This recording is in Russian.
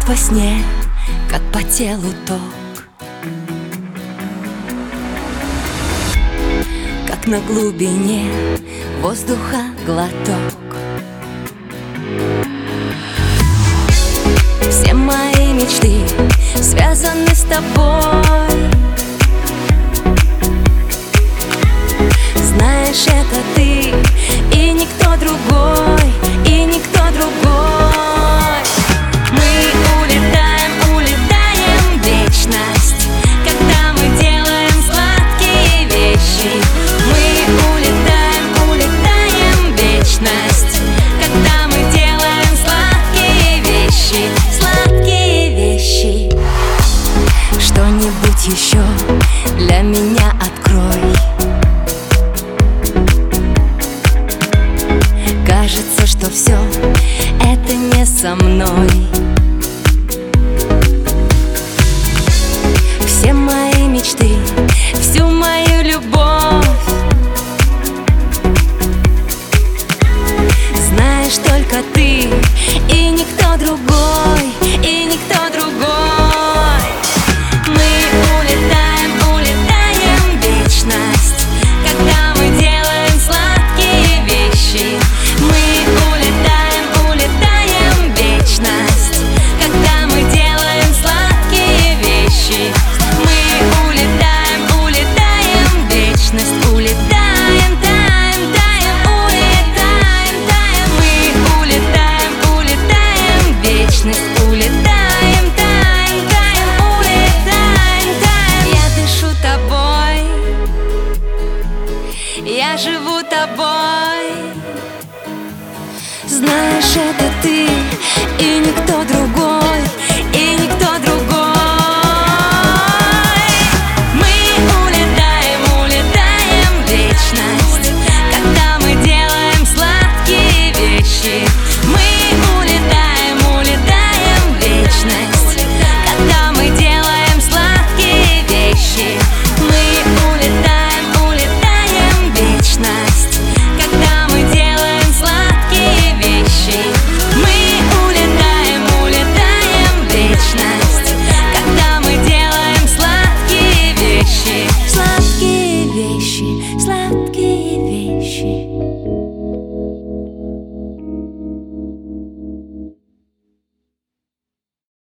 по сне, как по телу ток, как на глубине воздуха глоток. Все мои мечты связаны с тобой. Знаешь, это ты и никто другой, и никто другой. Мы улетаем, улетаем в вечность, когда мы делаем сладкие вещи. Мы улетаем, улетаем в вечность, когда мы делаем сладкие вещи, сладкие вещи. Что-нибудь еще для меня открой. Кажется, что все это не со мной. Все мои мечты, всю мою любовь, знаешь, только ты и никто другой, и никто другой. Мы улетаем, улетаем в вечность, когда мы делаем сладкие вещи. Мы улетаем, улетаем в вечность, когда мы делаем сладкие вещи. Мы улетаем, улетаем в вечность, улетаем, таем, таем, улетаем, таем. Мы улетаем, улетаем в вечность, улетаем, таем, таем, улетаем, таем. Я дышу тобой, я живу тобой. Знаешь, это ты и никто другой.